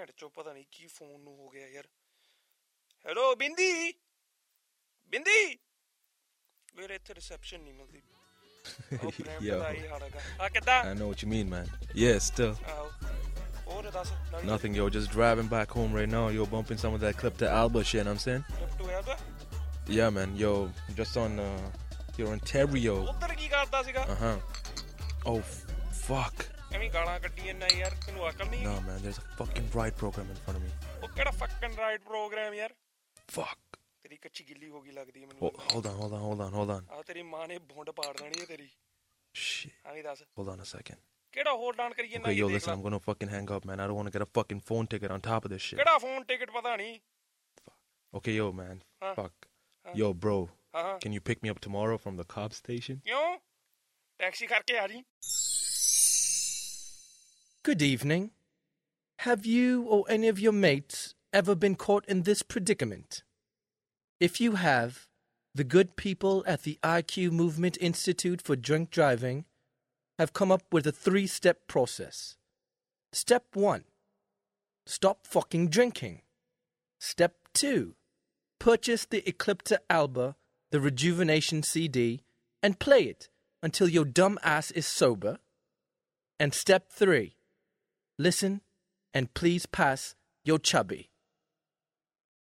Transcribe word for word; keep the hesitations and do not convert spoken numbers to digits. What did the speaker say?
ਭੈਣ ਚੋ ਪਤਾ ਨਹੀਂ ਕੀ ਫੋਨ ਨੂੰ ਹੋ ਗਿਆ ਯਾਰ। ਹੈਲੋ ਬਿੰਦੀ ਬਿੰਦੀ ਵੀਰੇ ਇੱਥੇ ਰਿਸੈਪਸ਼ਨ ਨਹੀਂ ਮਿਲਦੀ। Yo, I know what you mean, man. Yeah, still. Nothing, yo. Just driving back home right now. Yo, bumping some of that Clip to Alba shit, you know what I'm saying? Yeah, man. Yo, just on, uh, here in Ontario. Uh-huh. Oh, fuck. No, man. There's a fucking ride program in front of me. What fucking ride program, yaar? Fuck. Oh, hold on, hold on, hold on, hold on. Shit. Hold on a second. Okay, yo, listen, I'm gonna fucking hang up, man. I don't want to get a fucking phone ticket on top of this shit. Fuck. Okay, yo, man. Huh? Fuck. Huh? Yo, bro. Uh-huh. Can you pick me up tomorrow from the Cobb station? Good evening. Have you or any of your mates ever been caught in this predicament? If you have, the good people at the I Q Movement Institute for Drink Driving have come up with a three-step process. Step one, stop fucking drinking. Step two, purchase the Eclipta Alba, the Rejuvenation C D, and play it until your dumb ass is sober. And step three, listen and please pass your chubby.